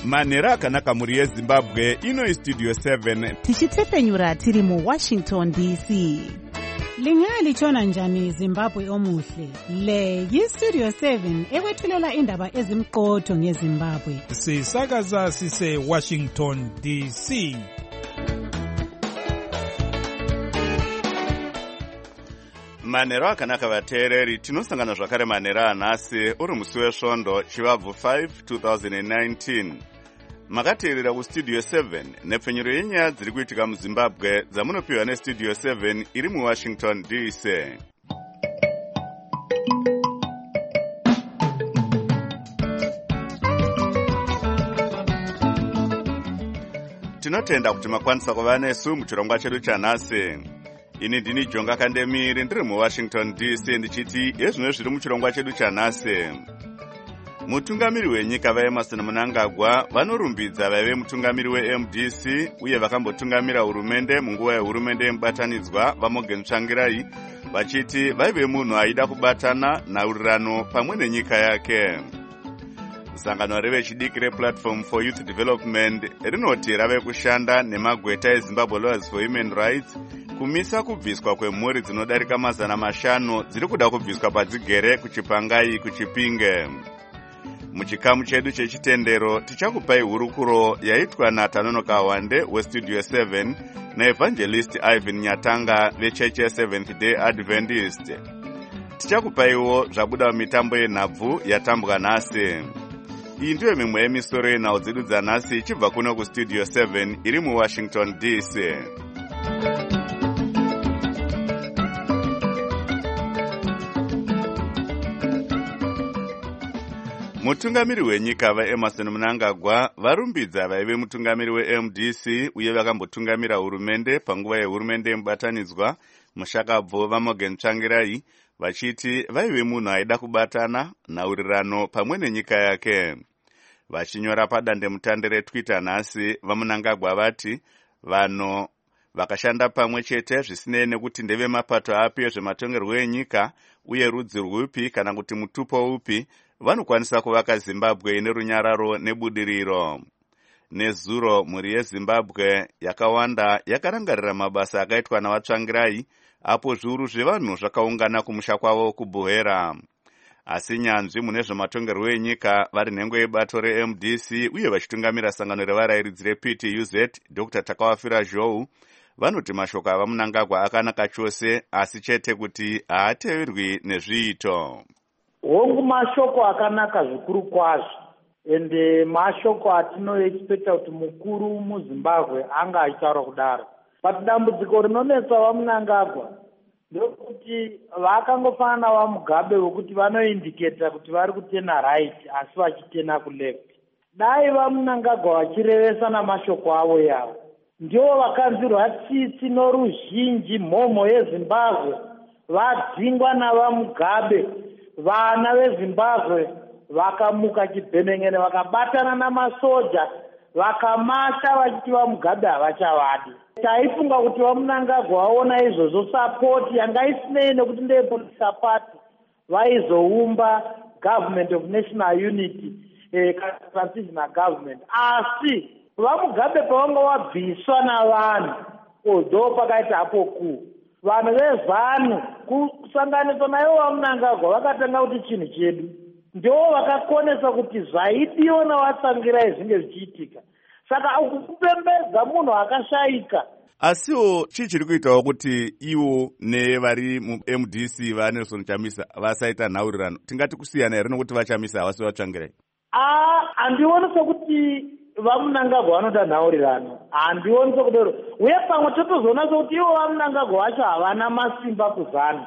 manhero akanaka mhuri yezimbabwe. Ino istudio 7 tichitsepenyura tiri muWashington DC. Lingalitshona njani Zimbabwe omuhle? Le yistudio 7 ekwethulela indaba ezimqotho ngeZimbabwe. Sisakaza sise Washington DC. manhero akanaka vateereri, tinosangana zvakare manhero anhasi uri musi wesvondo chivabvu 5 2019. Makateerera kustudio 7 nepfenyuro yenyaya dziri kuitika muZimbabwe dzamunopiwa nestudio 7 iri muWashington DC. Tinotenda kuti makwanisa kuva nesu muchirongwa chedu chanhasi. Ini ndini Jonga Kandemiri ndiri muWashington DC ndichiti ezvino zviri muchirongwa chedu chanhasi. Mutungamiri wenyika vaEmerson Mnangagwa vanorumbidza vaive mutungamiri weMDC uye vakambotungamira hurumende munguva yehurumende yemubatanidzwa vaMorgan Tsvangirai vachiti vaive munhu aida kubatana nhaurirano pamwe nenyika yake. Sangano revechidiki rePlatform for Youth Development rinoti rave kushanda nemagweta eZimbabwe Lawyers for Human Rights kumisa kubviswa kwemhuri dzinodarika 500 dziri kuda kubviswa padzigere kuChipangai kuChipinge. Muchikamu chedu chechitendero tichakupai hurukuro yaitwa naTanonoka Wande westudio 7 naEvangelist Ivan Nyatanga vechechi yeSeventh Day Adventist. Tichakupaiwo zvabuda mitambo yenhabvu yatambwa nhasi. Iyi ndiyo mimwe yemisoro yenhau dzedu dzanhasi ichibva kuno kustudio 7 iri muWashington DC. Mutungamiri wenyika vaEmerson Mnangagwa varumbidza vaive mutungamiri weMDC uye vakambotungamira hurumende panguva yehurumende yemubatanidzwa mushakabvu vaMorgan Tsvangirai vachiti vaive munhu aida kubatana nhaurirano pamwe nenyika yake. Vachinyora padandemutande reTwitter nhasi, vaMnangagwa vati vanhu vakashanda pamwe chete zvisinei nekuti ndeve mapato api ezvematongerwo enyika uye rudzi rwupi kana kuti mutupo upi, vanokwanisa kuvaka Zimbabwe ine runyararo nebudiriro. Nezuro mhuri yeZimbabwe yakawanda yakarangarira mabasa akaitwa navaTsvangirai apo zviuru zvevanhu zvakaungana kumusha kwavo kuBuhera. Asi nyanzvi mune zvematongerwo enyika vari nhengo yebato reMDC uye vachitungamira sangano revarayiridzi rePTUZ Dr. Takawafira Zhou vanoti mashoko avaMnangagwa akanaka chose, asi chete kuti haateverwi nezviito. Hongu mashoko akanaka zvikuru kwazvo, ende mashoko atinoexpecta kuti mukuru muZimbabwe anga achitaura kudaro. But dambudziko rinonetsa vaMnangagwa ndokuti vakangofanana vaMugabe vokuti vanoindicata kuti vari kutena right asi vachitena kuleft. Dai vaMnangagwa vachirevesa namashoko avo yavo, ndivo vakanzwirwa tsitsi noruzhinji mhomho yeZimbabwe vadzingwa navaMugabe. Vana veZimbabwe vakamuka chibhemengene vakabatana namasoja vakamasha vachiti vaMugabe havachavadi. Taifunga kuti vaMnangagwa vaona izvozvo sapoti yanga isinei nekuti ndeyepolitical party vaizoumba government of national unity, transitional government. Asi vaMugabe pavanga wabviswa navanhu ndo pakaita hapo kuu. Vanhu veZANU kusanganiswa nayo vaMnangagwa vakatanga kuti chinhu chedu ndivo vakakonesa kuti zvaidiwa navaTsvangirai zvinge zvichiitika. Saka kupembedza munhu akashayika. Asiwo chii chiri kuitawo kuti iwo nevari muMDC vaNelson Chamisa vasaita nhaurirano? Tingati kusiyana here nokuti vachamisa havasi vaTsvangirai? Handioni sokuti vaMnangagwa vanoda nhaurirano, handioni sokudaro. Uye pamwe totozoona sokuti ivo vaMnangagwa vacho havana masimba kuZANU.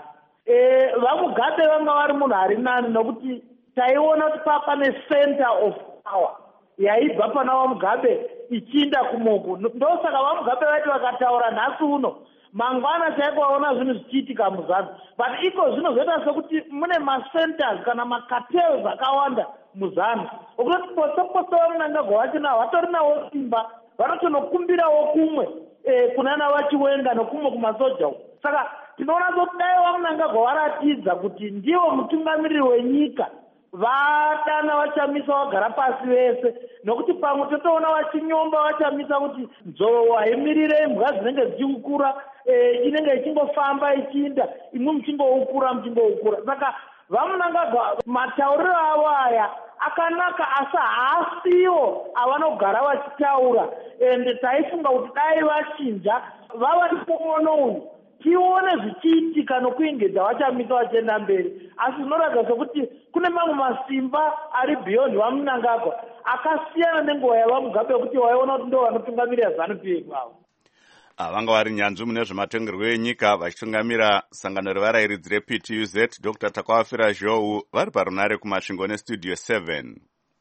VaMugabe vanga vari munhu ari nani nokuti taiona kuti pane center of power yaibva pana vaMugabe ichiinda kumoko. Ndosaka vaMugabe vaiti vakataura nhasi uno mangwana chaiko vaona zvinhu zvichiitika muZANU. But iko zvino zvoita sekuti mune macenters kana macartels akawanda muZANU okuti pose vaMnangagwa vachina vatori nawo simba vanotonokumbirawo kumwe kunana vachiwenga nokumwe kumasoja uko. Saka tinoona kuti dai vaMnangagwa varatidza kuti ndiwo mutungamiriri wenyika vadana vachamisa vagara pasi vese, nokuti pamwe totoona vachinyomba vachamisa kuti nzou haimirirei mbwa dzinenge dzichikukura, inenge ichingofamba ichiinda, imwe muchingoukura. Saka vamunangagwa matauriro avo aya akanaka, asi haasiwo avanogara vachitaura. Ende taifunga kuti dai vachinja vava nemuono uyu tione zvichiitika nokuingedza vachamisa vachienda mberi. Asi zvinoratidza sokuti kune mamwe masimba ari beyond vamunangagwa akasiyana nenguva yavamugabe, yekuti waiona kuti ndo vanotungamirira ZANU-PF avo. Vanga vari nyanzvi mune zvematongerwo enyika vachitungamira sangano revarairidzi rePTUZ, Dr. Takawafira Zhou, vari parunare kumasvingo nestudio 7.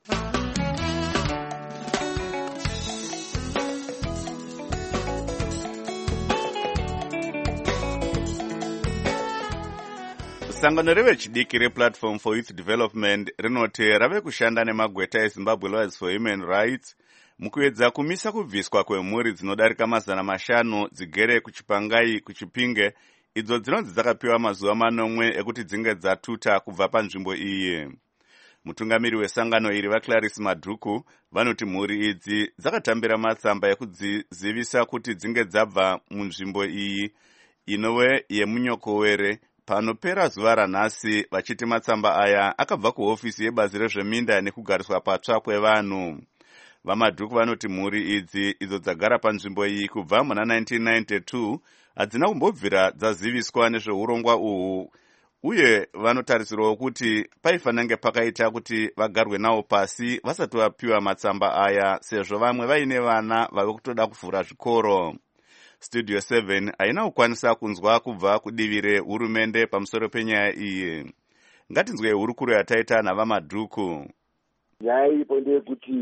Sangano revechidiki rePlatform for Youth Development rinoti rave kushanda nemagweta eZimbabwe Lawyers for Human Rights mukuedza kumisa kubviswa kwemhuri dzinodarika 500 dzigere kuChipangai kuChipinge, idzo dzinonzi dzakapiwa mazuva 9 ekuti dzinge dzatuta kubva panzvimbo iyi. Mutungamiri wesangano iri vaClarisse Madhuku vanoti mhuri idzi dzakatambira matsamba ekudzivisa kuti dzinge dzabva munzvimbo iyi inove yemunyokowere panopera zuva ranhasi, vachiti matsamba aya akabva kuhofisi yebazi rezveminda nekugariswa patsva kwevanhu. VaMadhuku vanoti mhuri idzi idzo dzagara panzvimbo iyi kubva muna 1992 hadzina kumbobvira dzaziviswa nezveurongwa uhu, uye vanotarisirawo kuti paifanange pakaita kuti vagarwe nawo pasi vasati vapiwa matsamba aya, sezvo vamwe vaine vana vave kutoda kuvhura zvikoro. Studio 7 haina kukwanisa kunzwa kubva kudivi rehurumende pamusoro penyaya iyi. Ngatinzwe hurukuro yataita navaMadhuku. Nyaya iripo ndeyekuti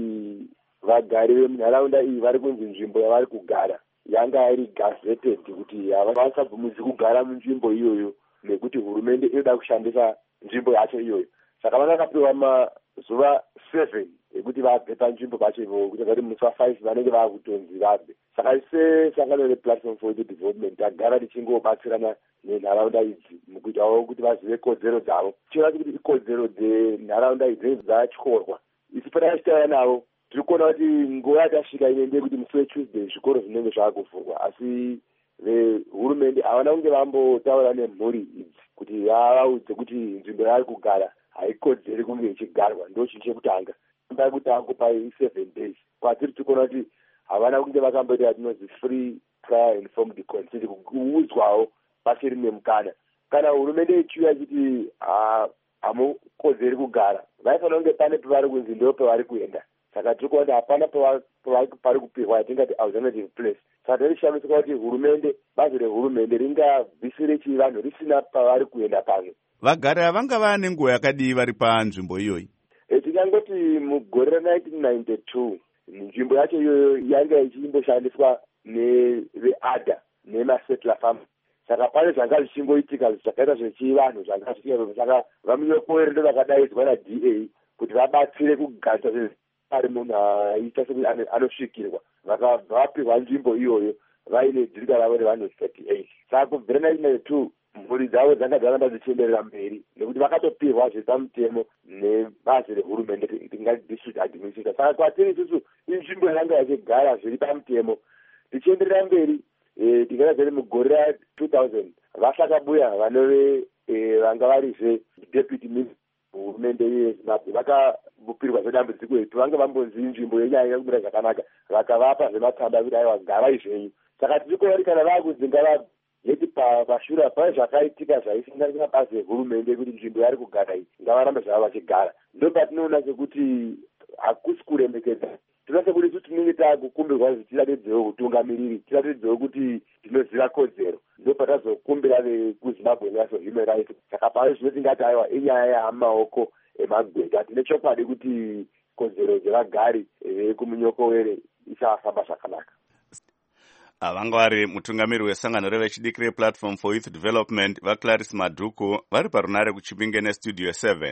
vagari vemunharaunda iyi vari kunzi nzvimbo yavari kugara yanga iri gazetted kuti havasabvumidzwi kugara munzvimbo iyoyo nekuti hurumende inoda kushandisa nzvimbo yacho iyoyo. Saka vakakapiwa mazuva 7 ekuti vabve panzvimbo pacho ivovo, kuti vari musi wa5 vanenge vakutonzi vabve. Saka sesangano rePlatform for Youth Development tagara tichingobatsirana nenharaunda idzi mukuitawo kuti vazive kodzero dzavo. Tichiona kuti ikodzero dzenharaunda idzi dzatyorwa. Isi patachitaura navo tiri kuona kuti nguva yatasvika inenge kuti musi weTuesday zvikoro zvinenge zvakuvhurwa, asi vehurumende havana kunge vambotaura nemhuri idzi kuti vavaudze kuti nzvimbo yavari kugara haikodzeri kunge ichigarwa. Ndo chinhu chekutanga kuti angopa 7 days. Kwatiri tikuona kuti havana kunge vakamboita tinonzi free prior informed consent, kuudzwawo pachiri nemukana. Kana hurumende ichiuya ichiti hamukodzeri kugara, vaifanira kunge pane pavari kunzi ndo pavari kuenda. Saka tiri kuona hapana pari kupihwa yatingati alternative place. Saka tarishamisa kuti hurumende, bazi rehurumende ringabvisire chivanhu risina pavari kuenda pamwe. Vagari havanga vane nguva yakadii vari panzvimbo iyoyi? Tikangoti mugore ra1992 nzvimbo yacho iyoyo yanga ichimboshandiswa neveADA nemasettler farm. Saka pane zvanga zvichingoitika zvakaita zvechivanhu zvanga zvichiita. Saka vamunyokowere ndo vakadaidzwa naDA kuti vabatsire kugarisa ari munhu aita sekuti anosvikirwa. Vakabva vapihwa nzvimbo iyoyo vaine dzirika ravo revanhu 38. Saka kubvira 1992 mhuri dzavo dzanga dzaramba dzichienderera mberi nekuti vakatopihwa zvepamutemo nebazi rehurumende tingati district administrator. Saka kwatiri isusu inzvimbo yanga yachigara zviri pamutemo tichienderera mberi. Tikazari mugore ra2000 vasakabuya vanove vanga varizve deputy minister hurumende yeZimbabwe vakabupirwa zvedambudziko iri. Vanga vambonzi nzvimbo yenyaya yakumira zvakanaka, vakavapa zvematsamba kuti aiwa garai zvenyu. Saka tiri kuona kana vakudzinga yeti pashure pane zvakaitika zvaisanganisira bazi rehurumende kuti nzvimbo yari kugara iyi ngavarambe zvava vachigara. Ndo patinoona sekuti hakusi kurembekedza. Tinoona sekuti isu tinenge takukumbirwa kuti tiratidzewo utungamiriri, tiratidzewo kuti tinoziva kodzero. Ndo patazokumbira vekuZimbabwe Lawyers for Human Rights. Saka pano zvinotingati aiwa inyaya yamaoko emagweta. Tine chokwadi kuti kodzero dzevagari vekumunyokowere isafamba zvakanaka. Vanga vari mutungamiri wesangano revechidiki rePlatform for Youth Development vaClarisse Madhuku vari parunare kuChipinge nestudio 7.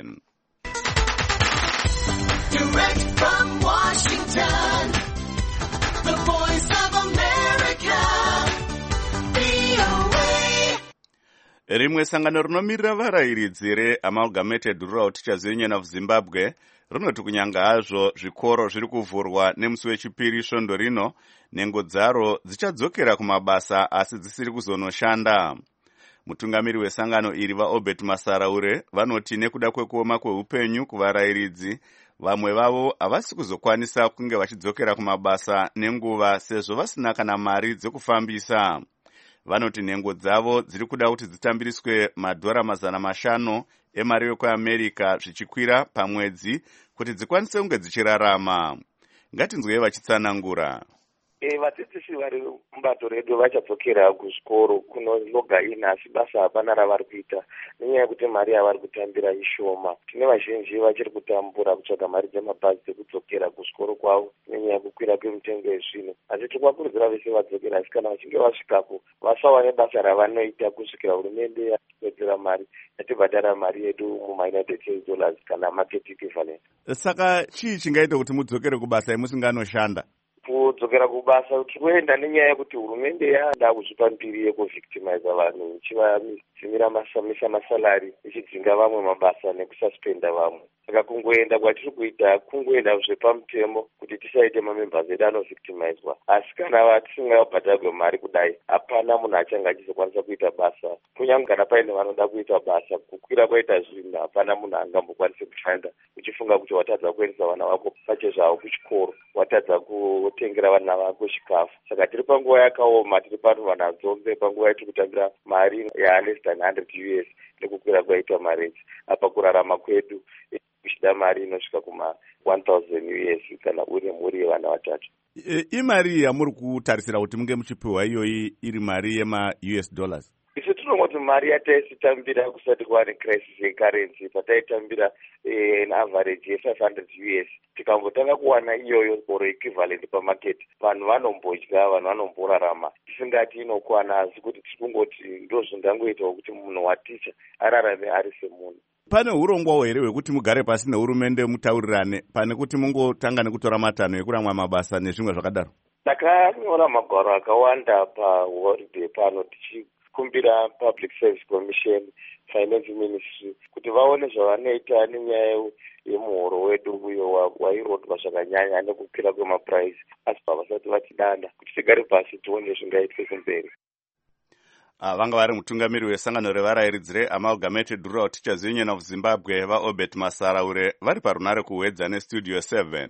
Direct from Washington, the voice of America, VOA. Rimwe sangano rinomirira varayiridzi reAmalgamated Rural Teachers Union of Zimbabwe rinoti kunyanga hazvo zvikoro zviri kuvhurwa nemusi wechipiri svondo rino, nhengo dzaro dzichadzokera kumabasa asi dzisiri kuzonoshanda. Mutungamiri wesangano iri vaObert Masaraure vanoti nekuda kwekuoma kweupenyu kuvarayiridzi, vamwe vavo havasi kuzokwanisa kunge vachidzokera kumabasa nenguva sezvo vasina kana mari dzekufambisa. Vanoti nhengo dzavo dziri kuda kuti dzitambiriswe $500 emari yekuAmerica zvichikwira pamwedzi kuti dzikwanise kunge dzichirarama. Ngatinzwei vachitsanangura. Vadzidzisi vari mubato redu vachadzokera kuzvikoro kunonoga inhasi basa hapana ravari kuita nenyaya yekuti mari yavari kutambira ishoma. Tine vazhinji vachiri kutambura kutsvaga mari dzemabhazi dzekudzokera kuzvikoro kwavo nenyaya yekukwira kwemitengo yezvino. Asi tikuvakurudzira vese vadzokera, asi kana vachinge vasvikapo vasawa nebasa ravanoita kusvikira hurumende yapedzera mari yatibhadhara mari yedu muma-United States dollars kana market equivalent. Saka chii chingaita kuti mudzokere kubasa imusinganoshanda? Kudzokera kubasa tikuenda nenyaya yekuti hurumende yada kuzvipa mbiri yekuvictimiza vanhu ichivadzimira masalari ichidzinga vamwe mabasa nekususpenda vamwe. Saka kungoenda kwatiri kuita kungoenda zvepamutemo kuti tisaite mamembers edu anovictimizwa. Asi kana tisingabhadharwe mari kudai hapana munhu achanga achizokwanisa kuita basa. Kunyange kana paine vanoda kuita basa, kukwira kwaita zvinhu hapana munhu angambokwanisa kushanda uchifunga kuti watadza kuendesa vana vako pachezvavo kuchikoro, watadza kutengera vana vako chikafu. Saka tiri panguva yakaoma, tiri pano vanadzombe panguva yatiri kutambira mari less than $100 nekukwira kwaita marenji. Apa kurarama kwedu kuchida mari inosvika kuma $1,000 kana uri mhuri yevana vatatu. Imari yamuri kutarisira kuti munge muchipiwa iyoyi iri mari yema-US dollars? Isu tinongoti mari yataisitambira kusati kwaane crisis yecurrency, pataitambira an average ye$500. Tikambotanga kuwana iyoyo or equivalent pamarket, vanhu vanombodya, vanhu vanomborarama. Tisingati inokwana, asi kuti tikungoti ndozvingangoitawo kuti munhu waticha ararame ari semunhu. Pane urongwawo here hwekuti mugare pasi nehurumende mutaurirane pane kuti mungotanga nekutora matanho ekuramwa mabasa nezvimwe zvakadaro? Takanyora magwaro akawanda paholiday pano tichikumbira Public Service Commission, Finance Ministry kuti vaone zvavanoita nenyaya yemuhoro wedu uyo wairodwa zvakanyanya nekukwira kwemaprice, asi pavasati vatidanda kuti tigare pasi tione zvingaitwe kumberi. Vanga vari mutungamiri wesangano revarayiridzi reAmalgamated Rural Teachers Union of Zimbabwe vaObert Masaraure vari parunare kuhwedza neStudio 7.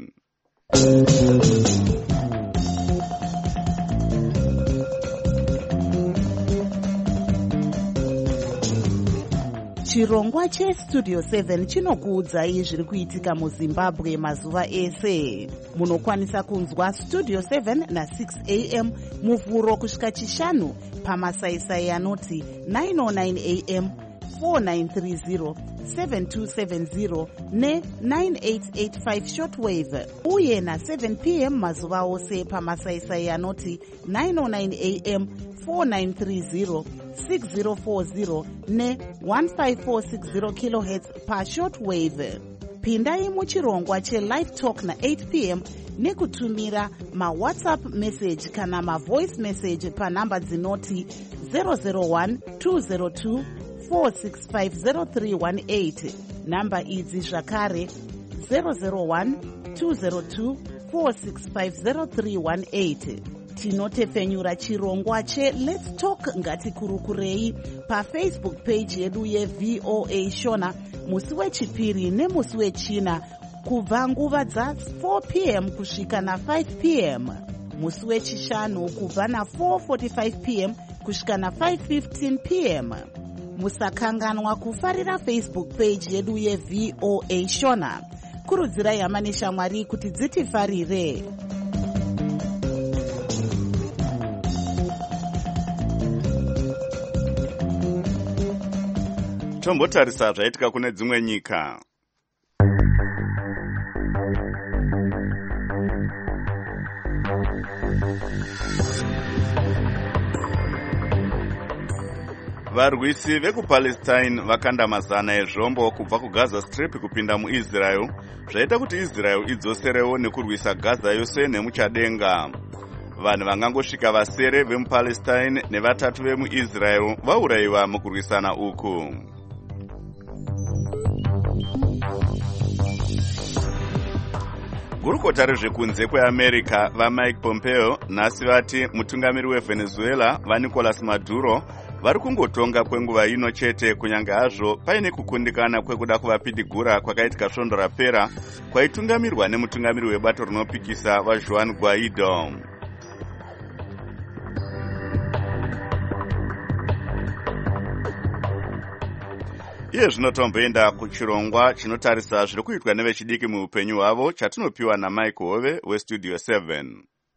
Chirongwa cheStudio 7 chinokuudzai zviri kuitika muZimbabwe mazuva ese. Munokwanisa kunzwa Studio 7 na6 AM muvhuro kusvika chishanu pamasaisai anoti 909 AM, 4930, 7270 ne9885 shortwave, uye na7 PM mazuva ose pamasaisai anoti 909 AM, 4930, 6040 ne1540 kHz pashortwave. Pindai muchirongwa chelive talk na8 PM nekutumira mawhatsapp message kana mavoice message panhamba dzinoti 001 202 4650318. Namba idzi zvakare 001 202 4650318. Tinotefenyura chirongwa cheLet's Talk ngatikurukurei paFacebook page yedu yeVOA Shona musi wechipiri nemusi wechina kubva nguva dza4 PM kusvika na5 PM, musi wechishanu kubva na4:45 PM kusvika na5:15 PM. Musakanganwa kufarira Facebook page yedu yeVOA Shona. Kurudzirai hama neshamwari kuti dzitifarire. Tombotarisa zvaitika kune dzimwe nyika. Varwisi vekuPalestine vakanda mazana ezvombo kubva kuGaza Strip kupinda muIsrael, zvaita kuti Israel idzoserewo nekurwisa Gaza yose nemuchadenga. vanhu vangangosvika vasere vemupalestine nevatatu vemuisrael vaurayiwa mukurwisana uku. gurukota rezvekunze kweamerica vamike pompeo nhasi vati mutungamiri wevenezuela vanicolas maduro vari kungotonga kwenguva ino chete kunyange hazvo paine kukundikana kwekuda kuvapidigura kwakaitika svondo rapera kwaitungamirwa nemutungamiri webato rinopikisa vajuan guaido. iye zvino tomboenda kuchirongwa chinotarisa zviri kuitwa nevechidiki muupenyu hwavo chatinopiwa namike hove westudio 7.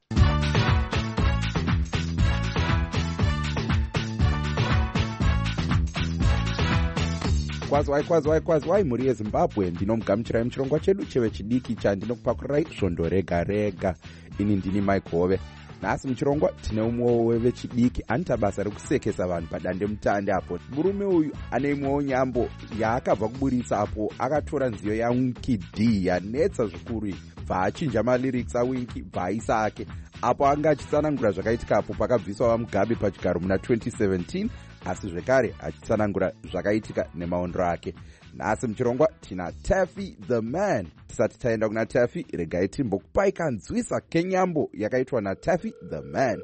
kwazwai mhuri yezimbabwe, ndinomugamuchirai muchirongwa chedu chevechidiki chandinokupakurirai svondo rega rega. ini ndini mike hove. nhasi muchirongwa tine umwewo wevechidiki anoita basa rekusekesa vanhu padande mutande apo. murume uyu ane imwewo nyambo yaakabva kuburisa apo akatora nziyo yaWinky D yanetsa zvikuru bva achinja malyrics aWinky bva aisa ake apo anga achitsanangura zvakaitika apo pakabviswa vamugabe pachigaro muna 2017 asi zvekare achitsanangura zvakaitika nemaondro ake. nhasi muchirongwa tina Taffy the Man. tisati taenda kuna Taffy, regai timbokupai kanzwisa kenyambo yakaitwa naTaffy the Man.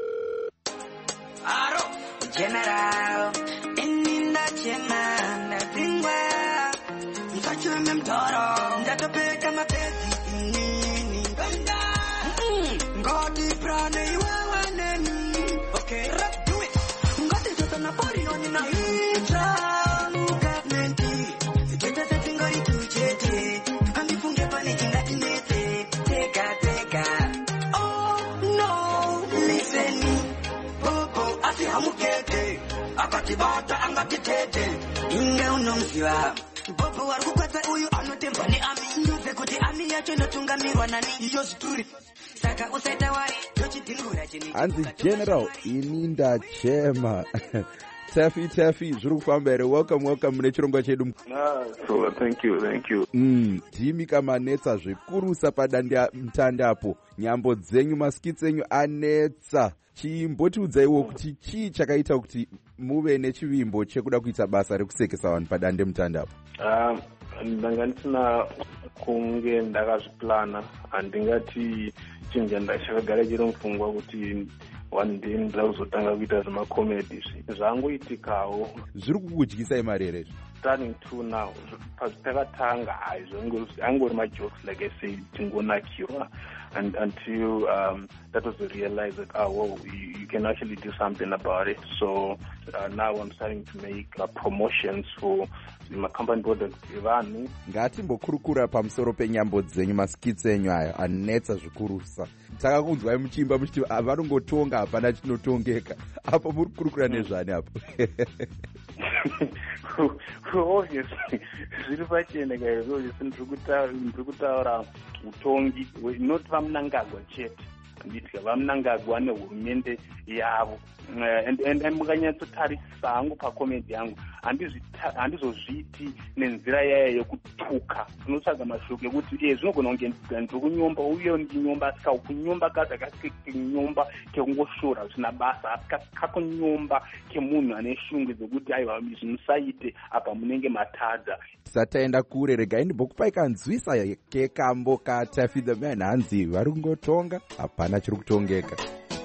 Aro general inina chema ndingwa mkachume mtoro ndatopeka mapezi nini benda ngoti prane iwewe neni. Okay, do it. Ngoti toto na pori oni na itra mukavmenti zikete zetingori tuchete ambifunge pane chingati nete teka. Oh no, listen popo asi hamukete akatibata angatitete inge unomziva popo wari kukwata uyu anotemba neami ndupe kuti ami yacho inotungamirwa nani iyo zvituri saka usaita wari tochidhingura chini hanzi general ini ndachema. Taffy zviri kufamba here? welcome mune chirongwa chedu. So thank you. Dhimika manetsa zvikurusa padande mutande apo, nyambo dzenyu maskitsi enyu anetsa. chimbotiudzaiwo kuti chii chakaita kuti muve nechivimbo chekuda kuita basa rekusekesa vanhu padande mutande apo? ndanga ndisina kunge ndakazviplana, handingati chinhu chakagara chiri mupfungwa kuti one day ndira kuzotanga kuita zvemakomedi zvangoitikawo. zviri kukudyisai mari here? Starting to now, pazvitakatanga angori majokes like I say tingonakirwa until that was the realize that you can actually do something about it. So now I'm starting to make promotions for my company products evanhu. ngatimbokurukura pamusoro penyambo dzenyu maskitsi enyu ayo anetsa zvikurusa. takakunzwai muchimba muchiti vanongotonga hapana chinotongeka. apo muri kurukura nezvani apo? Obviously zviri pachene kaizvo ndiri kutaura utongi not vamunangagwa chete, nditika vamunangagwa nehurumende yavo. And mukanyatsotarisa hangu pakomedi yangu handizozviti nenzira yayo yekutuka. Unotsvaga mashoko ekuti zvinogona kunge ndiri kunyomba uye ndinyomba asika kunyomba kazi kunyomba kekungoshora zvina basa asika kakunyomba kemunhu ane shungu dzekuti aiwa zvimusaite apa munenge matadza. tisataenda kure, regai ndimbokupai kanzwisa kekambo kaTaffy the Man. hanzi vari kungotonga hapana chiri kutongeka.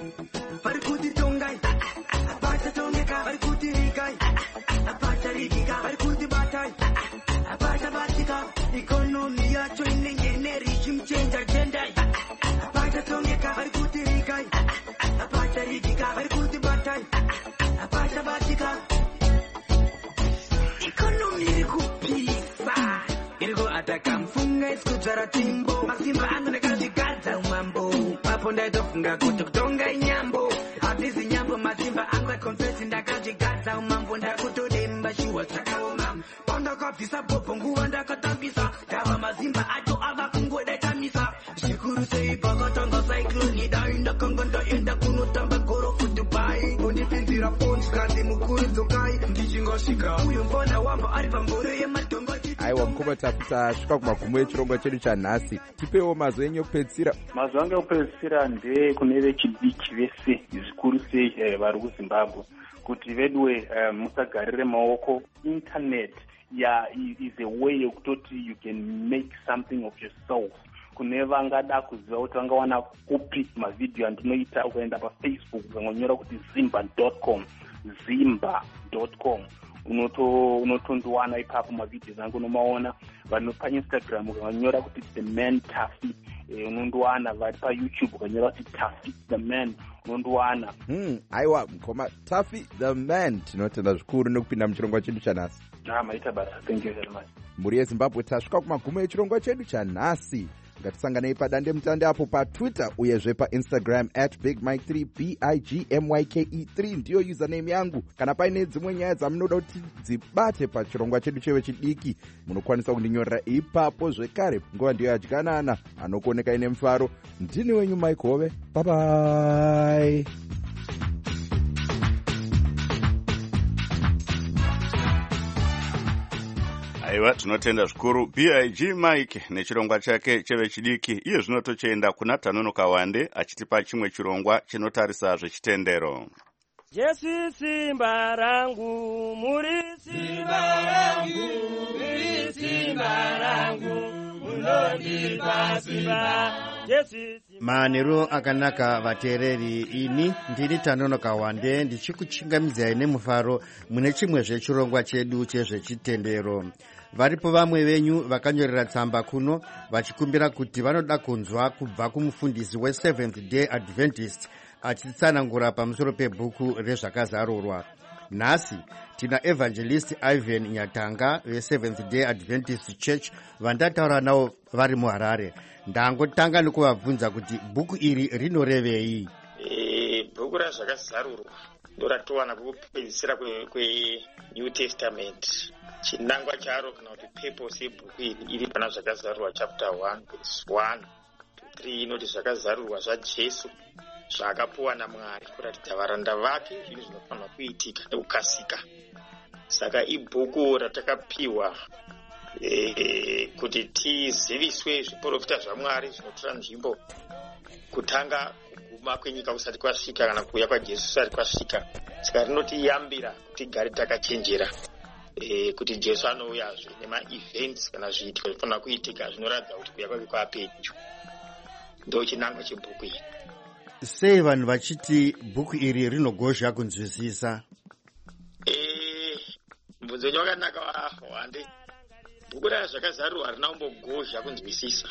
Ikonomi yacho inenge nerichi mchenja jendai apata tongeka vari kuti rikai apata ridika vari kuti batai apata batika. Ikonomi iri kupisa iri kuataka mfunga isikudzara timbo masimba angu ndakazvigadza umambo papo ndaitofunga kuti kutonga inyambo hatizi nyambo masimba angu akonfesi ndakazvigadza umambo ndakutodemba shuwa dzakaoma pandakabvisa bhobho nguva ndakatambisa ndava mazimba acho ava kungodatamisa zvikuru sei pakatanga cyclone dai ndakanga ndaenda kunotamba gorofu Dubai undipinzira pons kandi mukuru dzokai ndichingasvika uyu mbona wamba ari pamboro yemadhongo. aiwa aiwa mukoma Tafi, tasvika kumagumo echirongwa chedu chanhasi. Tipewo mazwi enyu okupedzisira. mazwi angu ekupedzisira ndekune vechidiki vese zvikuru sei vari kuzimbabwe kuti vedwe musagarire maoko. Internet is a way yekutoti you can make something of yourself. Kune vangada kuziva kuti vangawana kupi mavhidhiyo andinoita, ukaenda paFacebook ukangonyora kuti zimba.com unotondiwana ipapo mavhidhiyo zangu unomaona. Vanhu paInstagram ukanyora kuti the man Tafi unondiwana. Vari paYouTube ukanyora kuti Tafi the man unondiwana. Aiwa mukoma Tafi the man, tinotenda zvikuru nekupinda muchirongwa chedu chanhasi. Maita basa. Thank you very much. Mhuri yeZimbabwe, tasvika kumagumo echirongwa chedu chanhasi. Ngatisanganei padande mutande apo paTwitter uyezve paInstagram @BigMike3 BIGMYKE3 ndiyo username yangu. Kana paine dzimwe nyaya dzamunoda kuti dzibate pachirongwa chedu chevechidiki, munokwanisa kundinyorera ipapo zvekare. Nguva ndiyo yadyanana, anokuoneka ine mufaro. Ndini wenyu Mike Hove. Bye bye. Aiwa, tinotenda zvikuru BIG Mike nechirongwa chake chevechidiki. Iye zvino tochienda kuna Tanonoka Wande achitipa chimwe chirongwa chinotarisa zvechitendero. Jesu simba rangu, muri simba rangu, muri simba rangu, munondipa simba. Manero akanaka vateereri, ini ndini Tanonoka Wande ndichikuchingamidzai nemufaro mune chimwe zvechirongwa chedu chezvechitendero. Varipo vamwe venyu vakanyorera tsamba kuno vachikumbira kuti vanoda kunzwa kubva kumufundisi weSeventh Day Adventist achitsanangura pamusoro pebhuku rezvakazarurwa. Nhasi tina Evangelist Ivan Nyatanga veSeventh Day Adventist Church vandataura navo vari muHarare. Ndangotanga nekuvabvunza kuti bhuku iri rinorevei. Bhuku razvakazarurwa ndoratowana kukupedzisira kweNew Testament. Chinangwa charo kana kuti purpose yebhuku iri iri pana zvakazarurwa chapter 1 verse 1 to 3 inoti zvakazarurwa zvaJesu zvakapuwa naMwari kuratidza varanda vake zvinhu zvinofanirwa kuitika nekukasika. Saka ibhuku ratakapiwa kuti tiziviswe zviprofita zvaMwari zvinotora nzvimbo kutanga kuguma kwenyika kusati kwasvika kana kuuya kwaJesu kusati kwasvika. Saka rinotiyambira kuti tigare takachenjera kuti Jesu anouyazve nema-events kana zviitiko zvinofanira kuitika zvinoratidza kuti kuuya kwake kwapedyo. Ndo chinangwa chebhuku iri. Sei vanhu vachiti bhuku iri rinogozha kunzwisisa? Mubvunzo wenyu wakanaka Wande. Bhuku razvakazarurwa harina kumbogozha kunzwisisa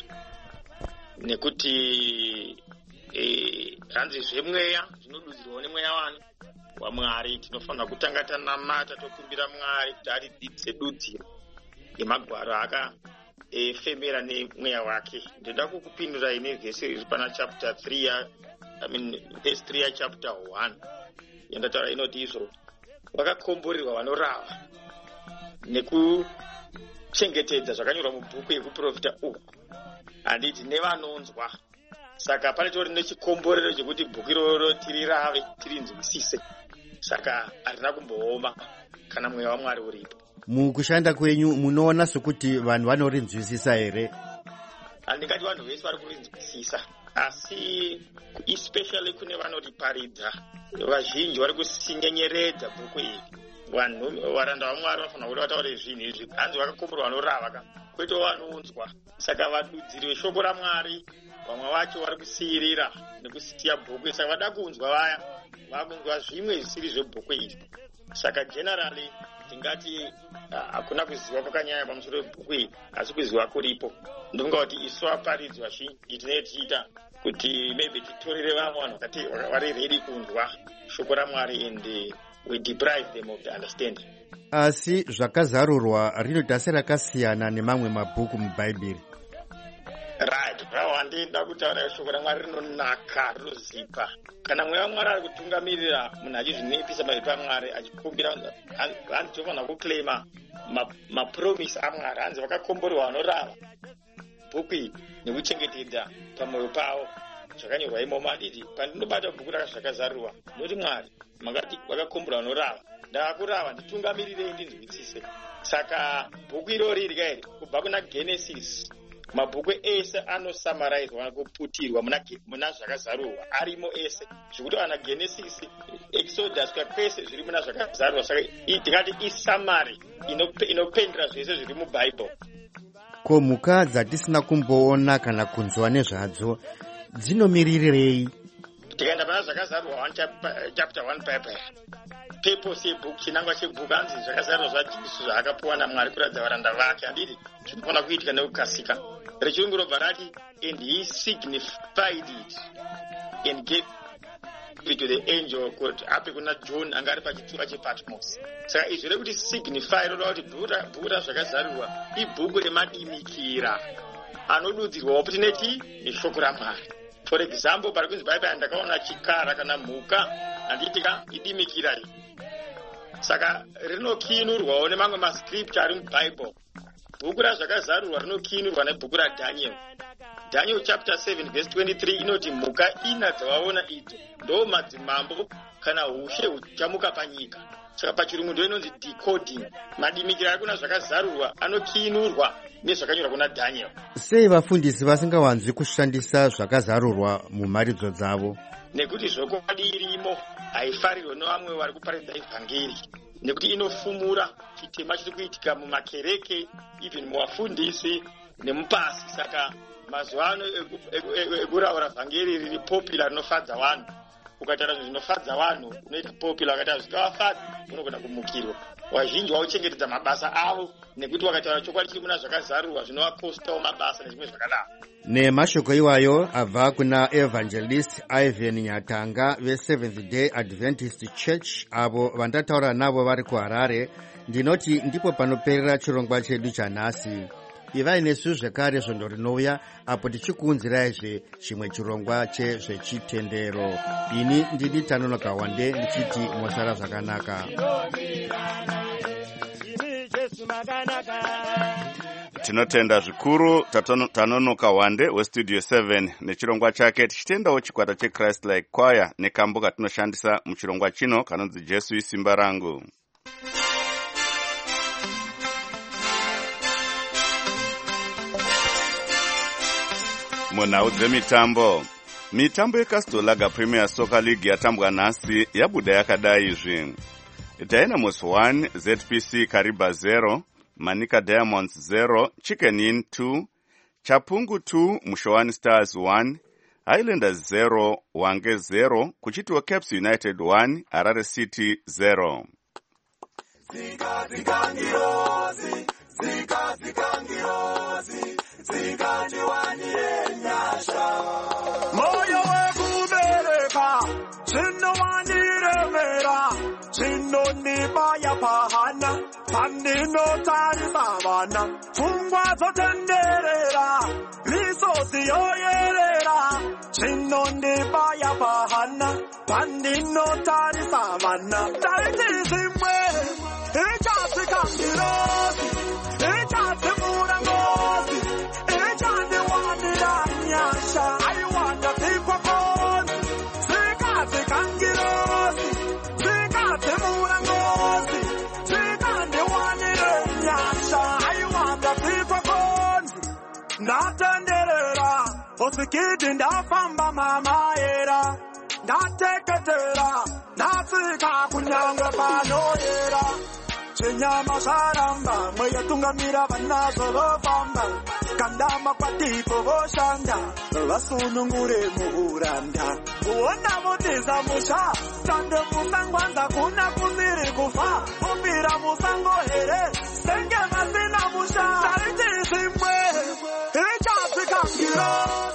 nekuti hanzi zvemweya zvinodudzirwa nemweya waMwari. Tinofanira kutanga tanamata tokumbira Mwari kuti atidzidzise dudziro yemagwaro akafemera nemweya wake. Ndoda kukupindurai nevhesi iri pana chapter 3 verse 3 ya chapter 1 yandataura inoti izvo vakakomborerwa vanorava nekuchengetedza zvakanyorwa mubhuku yekuprofita uku, handiti nevanonzwa. Saka pane tori nechikomborero chekuti bhuku iroro tirirave tirinzwisise. Saka harina kumbooma kana mweya waMwari uripo. Mukushanda kwenyu munoona sokuti vanhu vanorinzwisisa here? Handingati vanhu vese vari kurinzwisisa, asi especially kune vanoriparidza. Vazhinji vari kusinyenyeredza bhuku iri. Vanhu varanda vaMwari vanofanira kuti vataure zvinhu izvi. Hanzi vakakomborwa vanorava kwete vanonzwa. Saka vadudziri veshoko raMwari vamwe vacho vari kusiyirira nekusitiya bhuku. Saka vada kunzwa vaya vakunzwa zvimwe zvisiri zvebhuku iri. Saka generally tingati hakuna kuziva kwakanyanya pamusoro pebhuku iri, asi kuziva kuripo. Ndinonga kuti isu vaparidzi vazhinji tinenge tichiita kuti maybe titorere vamwe vanhu vari ready kunzwa shoko raMwari and we deprive them of the understanding. Asi zvakazarurwa rinoita serakasiyana nemamwe mabhuku mubhaibheri. Right, handida kutaura shoko raMwari rinonaka, rinozipa. Kana mweya waMwari ari kutungamirira munhu achizvinipisa pamberi paMwari achikumbira, hanzi tofanira kuclaima mapromise aMwari. Hanzi vakakomborerwa vanorava bhuku iri nekuchengetedza pamwoyo pavo zvakanyorwa imomo. Aditi pandinobata bhuku zvakazarurwa noti Mwari makati vakakomborerwa vanorava, ndavakurava nditungamirirei ndinzwisise. saka bhuku irori rikairi kubva kuna Genesis mabhuku ese anosamaraizwa kuputirwa muna zvakazarurwa arimo ese zvekuti ana Genesis, Exodus kwese zviri muna zvakazarurwa. Saka tingati isamari inopendera zvese zviri mubhaibheri. Ko mhuka dzatisina kumboona kana kunzwa nezvadzo dzinomirirei? Tikaenda pana zvakazarurwa chapter 1 payapaya, purpose yebhuku, chinangwa chebhuku anzi zvakazarurwa zvaJesu zvaakapuwa naMwari kuratidza varanda vake. Handiti zvinofanira kuitika nekukasika. Rechirungu robva rati and he signified it and gave it to the angel kuti ape kuna John anga ari pachituva chePatmos. Saka izvi rekuti signify roda kuti bhuku razvakazarurwa ibhuku remadimikira anodudzirwawo kuti neshoko raMwari. For example, pari kunzi Bhaibheri ndakaona chikara kana mhuka handitika idimikira iyi. Saka rinokinurwawo nemamwe mascripture ari mubhaibheri. Bhuku razvakazarurwa rinokinurwa nebhuku raDaniel. Daniel chapter 7 verse 23 inoti mhuka ina dzavaona idzo ndo madzimambo kana ushe huchamuka panyika. Saka pachirungu ndo inonzi decoding. Madimikira ari kuna zvakazarurwa anokinurwa nezvakanyorwa kuna Daniel. Sei vafundisi vasingawanzi kushandisa zvakazarurwa mumharidzo dzavo? Nekuti zvokwadi irimo haifarirwe nevamwe vari kuparidza ivhangeri, nekuti inofumura chitema chiri kuitika mumakereke, even muvafundisi nemupasi. Saka mazuva ano ekuraura vhangeri riri popular rinofadza vanhu. Ukataura zvinhu zvinofadza vanhu unoita popular, ukataura zvikavafadza unogona kumukirwa. Vazhinji vauchengetedza mabasa avo nekuti vakataura chokwadi chiri muna zvakazarurwa zvinovakostawo mabasa nezvimwe zvakadaro. Nemashoko iwayo abva kuna Evangelist Ivan Nyatanga veSeventh Day Adventist Church avo vandataura navo vari kuHarare. Ndinoti ndipo panoperera chirongwa chedu chanhasi. Ivai nesu zvekare svondo rinouya apo tichikuunziraizve chimwe chirongwa chezvechitendero. Ini ndini Tanonoka Wande ndichiti mosara zvakanaka. Tinotenda zvikuru Tanonoka Wande westudio 7 nechirongwa chake, tichitendawo chikwata cheChrist Like Choir nekambo katinoshandisa muchirongwa chino kanonzi Jesu isimba rangu. Munhau dzemitambo, mitambo yeCastor Premier Soccer League yatambwa nhasi yabuda yakadai izvi: Diana Mos 1, ZPC Kariba 0, Manika Diamonds 0, Chicken Inn 2, Chapungu 2, Mushowani Stars 1, Highlanders 0, Wange 0, kuchitiwa Caps United 1, Harare City 0. Moyo wekubereka zvinowandíremera zvinondibaya pahana pandinotarisa vana pfungwa dzotenderera misodzi yoyerera zvinondibaya pahana pandinotarisa vana taiti zvimwe ichadzikangirozi ichadzimura ngozi ichandiwanira nyasha aiwanda pikwakoni zikadzikangirozi zikadzimura ngozi zikandiwanire nyasha aiwanda pikwakoni ndatenderera usikidi ndafamba mamaera ndateketera ndatsika kunyangwe panoyera chinyama zvaramba mweyatungamira vanazo vofamba kandama kwatipo voshanda vasunungure muhuranda kuona votiza musha tande musangwanza kuna kusiri kufa umbira musango here senge vasina musha tariti zvimwe ichadzikangirozi.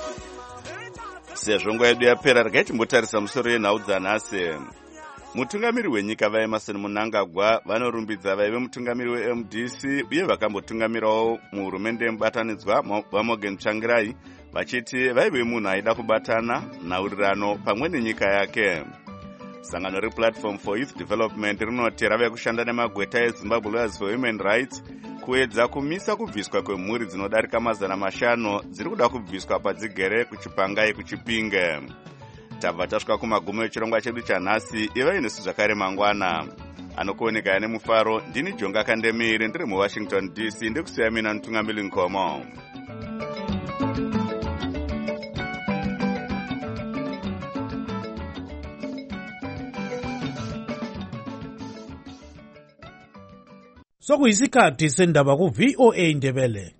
Sezvo nguva yedu yapera, regai timbotarisa musoro yenhau dzanhasi. Mutungamiri wenyika vaEmmerson Mnangagwa vanorumbidza vaive mutungamiri weMDC uye vakambotungamirawo muhurumende yemubatanidzwa vaMorgan Tsvangirai vachiti vaive munhu aida kubatana nhaurirano pamwe nenyika yake. Sangano rePlatform for Youth Development rinoti rave kushanda nemagweta eZimbabwe Lawyers for Human Rights kuedza kumisa kubviswa kwemhuri dzinodarika 500 dziri kuda kubviswa padzigere kuChipangai kuChipinge. Tabva tasvika kumagumo echirongwa chedu chanhasi. Ivai nesu zvakare mangwana. anokuoneka ane mufaro. Ndini Jonga Kandemiri ndiri muWashington DC ndikusiya mina Ntungamili Nkomo. Sokuyisikhathi sendaba ku VOA Ndebele.